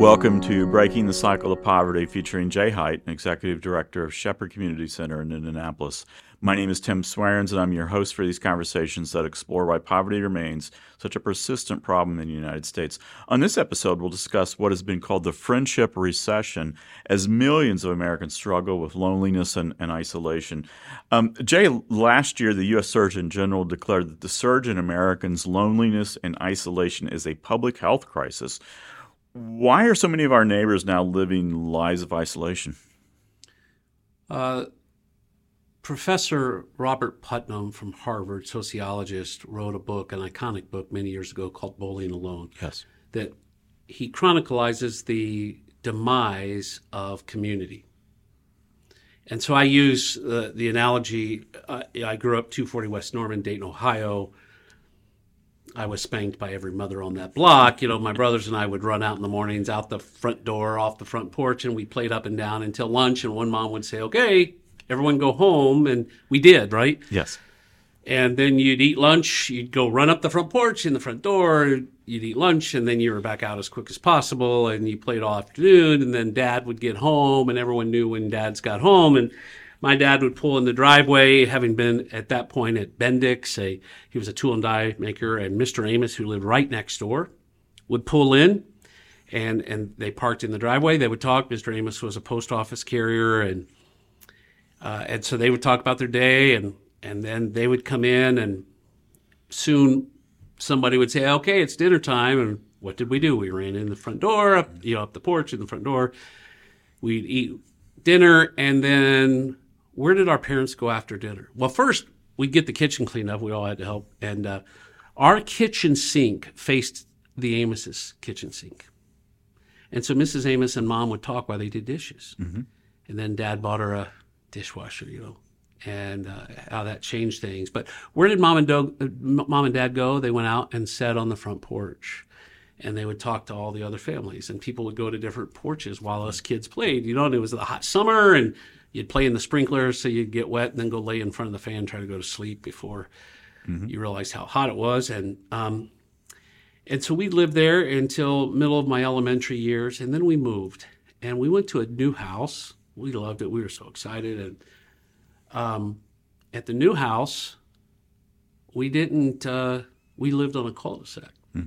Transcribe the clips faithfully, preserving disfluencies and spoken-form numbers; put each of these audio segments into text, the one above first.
Welcome to Breaking the Cycle of Poverty, featuring Jay Height, Executive Director of Shepherd Community Center in Indianapolis. My name is Tim Swearens, and I'm your host for these conversations that explore why poverty remains such a persistent problem in the United States. On this episode, we'll discuss what has been called the friendship recession as millions of Americans struggle with loneliness and, and isolation. Um, Jay, last year, the U S Surgeon General declared that the surge in Americans' loneliness and isolation is a public health crisis. Why are so many of our neighbors now living lives of isolation? Uh, Professor Robert Putnam from Harvard, sociologist, wrote a book, an iconic book many years ago called Bowling Alone. Yes. That he chronicles the demise of community. And so I use uh, the analogy, uh, I grew up two forty West Norman, Dayton, Ohio. I was spanked by every mother on that block. You know, my brothers and I would run out in the mornings, out the front door, off the front porch, and we played up and down until lunch. And one mom would say, okay, everyone go home. And we did, right? Yes. And then you'd eat lunch. You'd go run up the front porch in the front door. You'd eat lunch, and then you were back out as quick as possible. And you played all afternoon. And then Dad would get home, and everyone knew when Dads got home. And my dad would pull in the driveway, having been at that point at Bendix. A, he was a tool and die maker, and Mister Amos, who lived right next door, would pull in, and, and they parked in the driveway. They would talk. Mister Amos was a post office carrier, and uh, and so they would talk about their day, and, and then they would come in, and soon somebody would say, okay, it's dinner time, and what did we do? We ran in the front door, up, you know, up the porch in the front door. We'd eat dinner, and then where did our parents go after dinner? Well, first, we'd get the kitchen cleaned up. We all had to help. And uh, our kitchen sink faced the Amos's kitchen sink. And so Missus Amos and Mom would talk while they did dishes. Mm-hmm. And then Dad bought her a dishwasher, you know, and uh, how that changed things. But where did Mom and, Do- uh, Mom and Dad go? They went out and sat on the front porch. And they would talk to all the other families. And people would go to different porches while us kids played. You know, and it was the hot summer, and you'd play in the sprinklers so you'd get wet and then go lay in front of the fan, try to go to sleep before mm-hmm. you realized how hot it was. And um, and so we lived there until middle of my elementary years, and then we moved. And we went to a new house. We loved it. We were so excited. And um, at the new house, we didn't, uh, we lived on a cul-de-sac. Mm.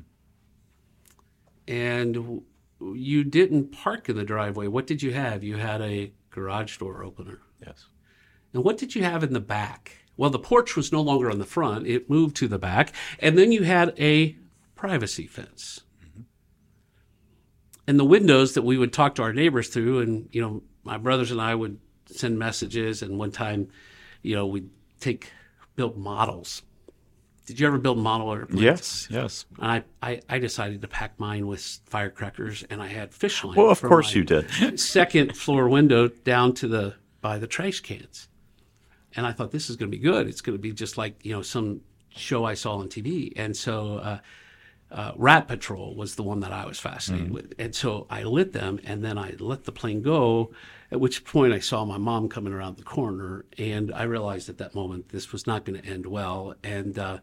And you didn't park in the driveway. What did you have? You had a garage door opener. Yes. And what did you have in the back? Well, the porch was no longer on the front. It moved to the back. And then you had a privacy fence. Mm-hmm. And the windows that we would talk to our neighbors through, and, you know, my brothers and I would send messages. And one time, you know, we'd take, build models. Did you ever build model airplanes? Yes, yes. I, I, I decided to pack mine with firecrackers, and I had fish line. Well, of course you did. Second floor window down to the by the trash cans, and I thought this is going to be good. It's going to be just like, you know, some show I saw on T V. And so, uh, uh, Rat Patrol was the one that I was fascinated mm-hmm. with, and so I lit them, and then I let the plane go. At which point I saw my mom coming around the corner, and I realized at that moment this was not going to end well. And uh,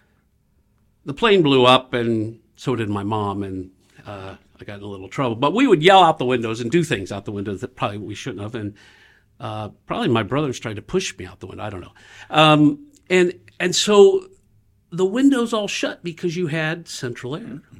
the plane blew up, and so did my mom, and uh, I got in a little trouble. But we would yell out the windows and do things out the windows that probably we shouldn't have, and uh, probably my brothers tried to push me out the window. I don't know. Um, and and so the windows all shut because you had central air. Mm-hmm.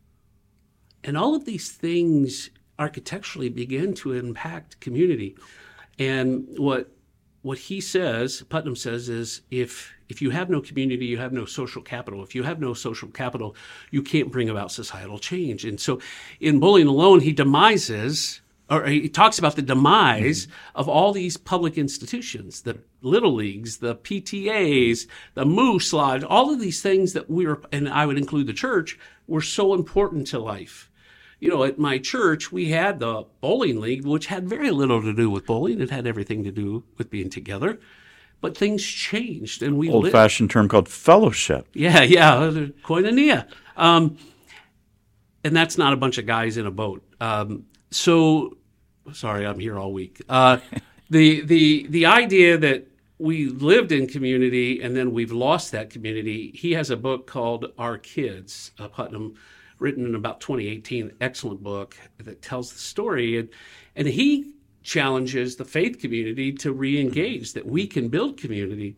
And all of these things architecturally begin to impact community. And what what he says, Putnam says, is if if you have no community, you have no social capital. If you have no social capital, you can't bring about societal change. And so in Bowling Alone, he demises, or he talks about the demise mm-hmm. of all these public institutions, the Little Leagues, the P T As, the Moose Lodge, all of these things that we were, and I would include the church, were so important to life. You know, at my church, we had the bowling league, which had very little to do with bowling. It had everything to do with being together. But things changed, and we old-fashioned term called fellowship. Yeah, yeah, koinonia. Um, and that's not a bunch of guys in a boat. Um, so, sorry, I'm here all week. Uh, the the the idea that we lived in community and then we've lost that community. He has a book called Our Kids. Uh, Putnam written in about twenty eighteen, excellent book that tells the story. And, and he challenges the faith community to re-engage, that we can build community.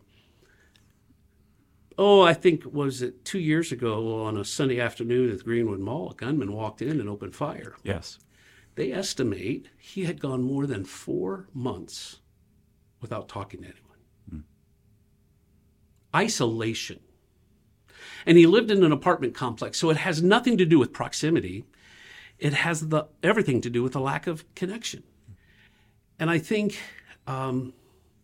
Oh, I think, was it two years ago on a Sunday afternoon at the Greenwood Mall, a gunman walked in and opened fire. Yes. They estimate he had gone more than four months without talking to anyone. Mm. Isolation. And he lived in an apartment complex, so it has nothing to do with proximity. It has the everything to do with the lack of connection. And I think um,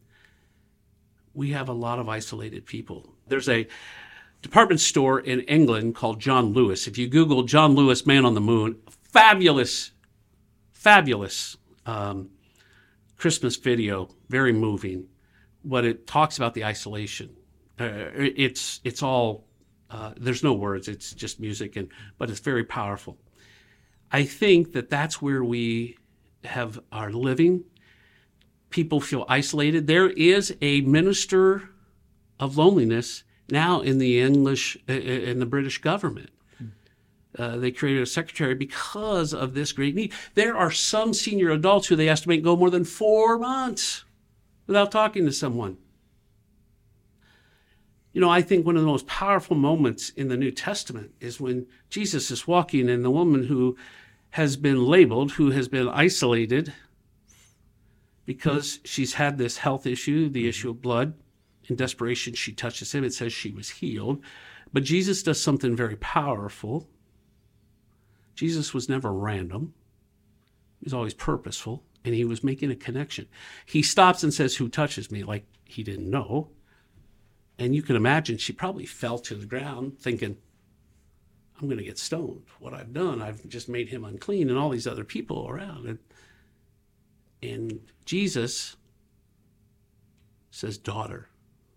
we have a lot of isolated people. There's a department store in England called John Lewis. If you Google John Lewis, Man on the Moon, fabulous, fabulous um, Christmas video, very moving. But it talks about the isolation. Uh, it's it's all, uh, there's no words, it's just music, and but it's very powerful. I think that that's where we have are living. People feel isolated. There is a minister of loneliness now in the English, in the British government. Uh, they created a secretary because of this great need. There are some senior adults who they estimate go more than four months without talking to someone. You know, I think one of the most powerful moments in the New Testament is when Jesus is walking and the woman who has been labeled, who has been isolated because she's had this health issue, the issue of blood. In desperation, she touches him. It says she was healed. But Jesus does something very powerful. Jesus was never random. He was always purposeful, and he was making a connection. He stops and says, "Who touches me?" Like he didn't know. And you can imagine she probably fell to the ground thinking, I'm going to get stoned. What I've done, I've just made him unclean and all these other people around. And, and Jesus says, "Daughter."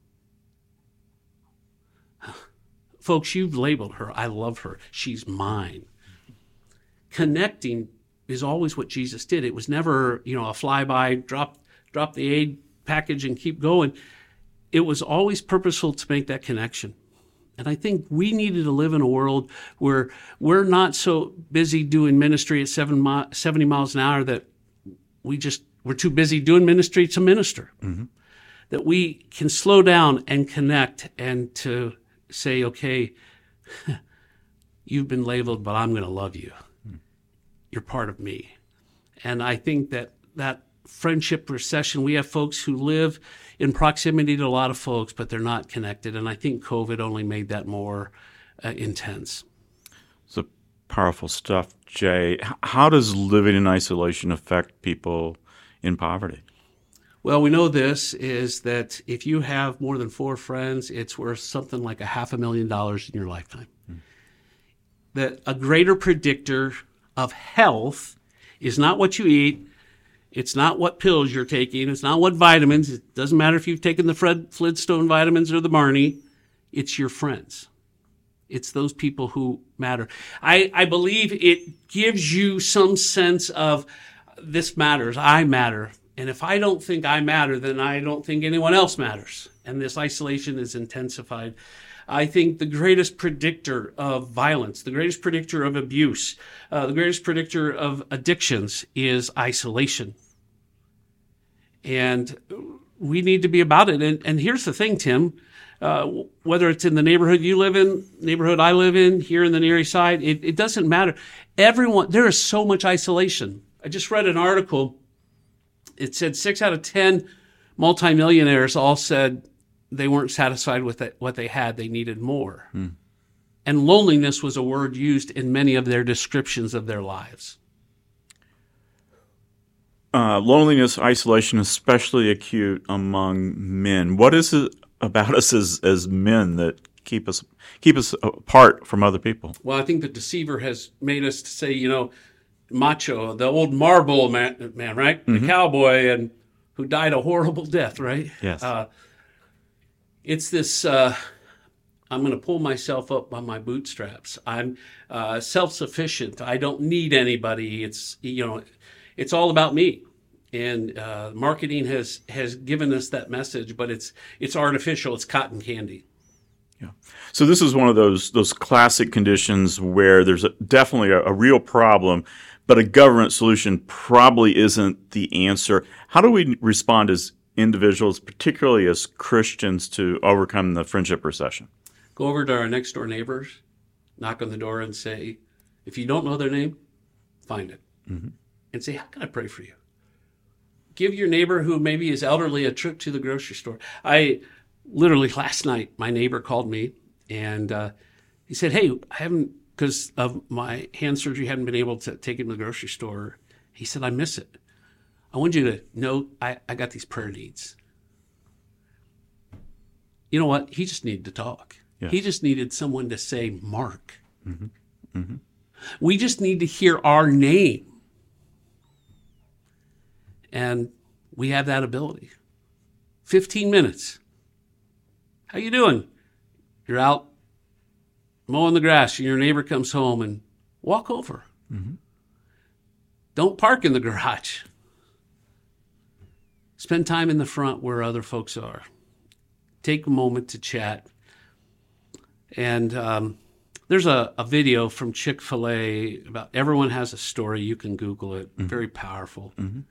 Folks, you've labeled her. I love her. She's mine. Connecting is always what Jesus did. It was never, you know, a flyby, drop, drop the aid package and keep going. It was always purposeful to make that connection. And I think we needed to live in a world where we're not so busy doing ministry at seven mi- seventy miles an hour that we just, we're too busy doing ministry to minister. Mm-hmm. That we can slow down and connect and to say, okay, you've been labeled, but I'm going to love you. Mm. You're part of me. And I think that that friendship recession, we have folks who live in proximity to a lot of folks, but they're not connected. And I think COVID only made that more uh, intense. So powerful stuff, Jay. How does living in isolation affect people in poverty? Well, we know this is that if you have more than four friends, it's worth something like a half a million dollars in your lifetime. Mm. That a greater predictor of health is not what you eat. It's not what pills you're taking. It's not what vitamins. It doesn't matter if you've taken the Fred Flintstone vitamins or the Barney. It's your friends. It's those people who matter. I, I believe it gives you some sense of this matters. I matter. And if I don't think I matter, then I don't think anyone else matters. And this isolation is intensified. I think the greatest predictor of violence, the greatest predictor of abuse, uh, the greatest predictor of addictions is isolation. And we need to be about it. And, and here's the thing, Tim, uh, whether it's in the neighborhood you live in, neighborhood I live in, here in the Near East Side, it, it doesn't matter. Everyone, there is so much isolation. I just read an article. It said six out of ten multimillionaires all said they weren't satisfied with it, what they had. They needed more. Hmm. And loneliness was a word used in many of their descriptions of their lives. Uh, loneliness, isolation, especially acute among men. What is it about us as, as men that keep us keep us apart from other people? Well, I think the deceiver has made us to say, you know, macho, the old Marlboro man, man right? Mm-hmm. The cowboy and who died a horrible death, right? Yes. Uh, it's this, uh, I'm going to pull myself up by my bootstraps. I'm uh, self-sufficient. I don't need anybody. It's, you know, it's all about me. And uh, marketing has, has given us that message, but it's it's artificial. It's cotton candy. Yeah. So this is one of those those classic conditions where there's a, definitely a, a real problem, but a government solution probably isn't the answer. How do we respond as individuals, particularly as Christians, to overcome the friendship recession? Go over to our next door neighbors, knock on the door and say, if you don't know their name, find it. Mm-hmm. And say, how can I pray for you? Give your neighbor who maybe is elderly a trip to the grocery store. I literally last night, my neighbor called me and uh, he said, hey, I haven't, because of my hand surgery, hadn't been able to take him to the grocery store. He said, I miss it. I want you to know I, I got these prayer needs. You know what? He just needed to talk. Yes. He just needed someone to say, Mark. Mm-hmm. Mm-hmm. We just need to hear our name. And we have that ability. fifteen minutes. How you doing? You're out mowing the grass and your neighbor comes home, and walk over. Mm-hmm. Don't park in the garage. Spend time in the front where other folks are. Take a moment to chat. And um, there's a, a video from Chick-fil-A about everyone has a story. You can Google it. Mm-hmm. Very powerful. Mm-hmm.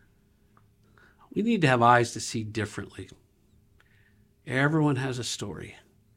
We need to have eyes to see differently. Everyone has a story.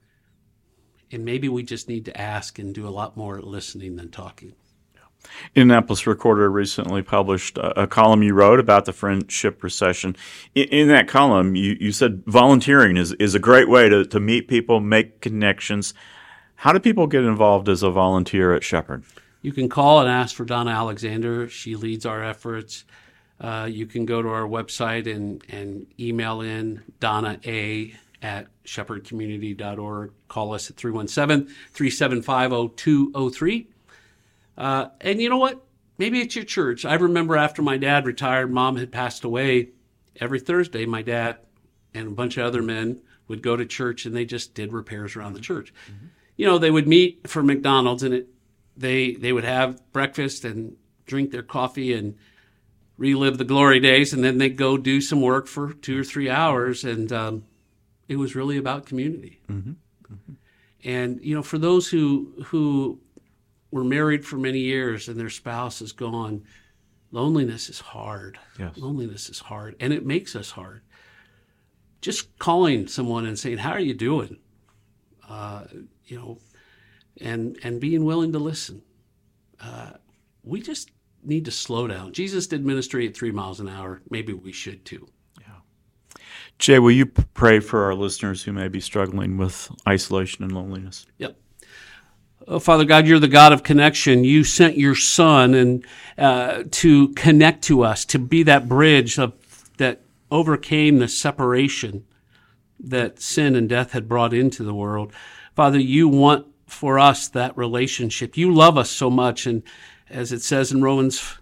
And maybe we just need to ask and do a lot more listening than talking. Indianapolis Recorder recently published a, a column you wrote about the friendship recession. In, in that column, you, you said volunteering is, is a great way to, to meet people, make connections. How do people get involved as a volunteer at Shepherd? You can call and ask for Donna Alexander. She leads our efforts. Uh, you can go to our website and, and email in Donna A at shepherd community dot org. Call us at three one seven, three seven five, zero two zero three. Uh, and you know what? Maybe it's your church. I remember after my dad retired, Mom had passed away. Every Thursday, my dad and a bunch of other men would go to church, and they just did repairs around the church. Mm-hmm. You know, they would meet for McDonald's, and it, they they would have breakfast and drink their coffee and relive the glory days, and then they'd go do some work for two or three hours, and um, it was really about community. Mm-hmm. Mm-hmm. And, you know, for those who who were married for many years and their spouse is gone, loneliness is hard. Yes. Loneliness is hard, and it makes us hard. Just calling someone and saying, how are you doing? Uh, you know, and and being willing to listen. Uh, we just need to slow down. Jesus did ministry at three miles an hour. Maybe we should too. Yeah. Jay, will you p- pray for our listeners who may be struggling with isolation and loneliness? Yep. Oh, Father God, you're the God of connection. You sent your Son and uh, to connect to us, to be that bridge of, that overcame the separation that sin and death had brought into the world. Father, you want for us that relationship. You love us so much, and as it says in Romans,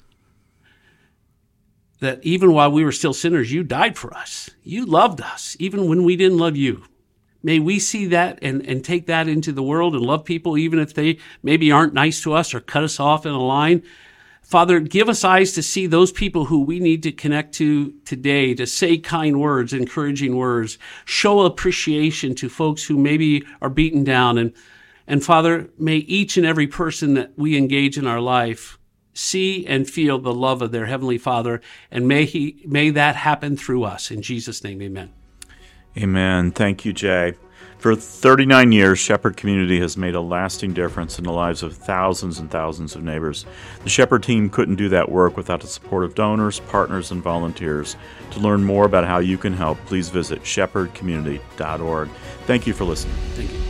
that even while we were still sinners, you died for us. You loved us, even when we didn't love you. May we see that and, and take that into the world and love people, even if they maybe aren't nice to us or cut us off in a line. Father, give us eyes to see those people who we need to connect to today, to say kind words, encouraging words, show appreciation to folks who maybe are beaten down. And, and Father, may each and every person that we engage in our life see and feel the love of their Heavenly Father, and may he may that happen through us. In Jesus' name, amen. Amen. Thank you, Jay. For thirty-nine years, Shepherd Community has made a lasting difference in the lives of thousands and thousands of neighbors. The Shepherd team couldn't do that work without the support of donors, partners, and volunteers. To learn more about how you can help, please visit shepherd community dot org. Thank you for listening. Thank you.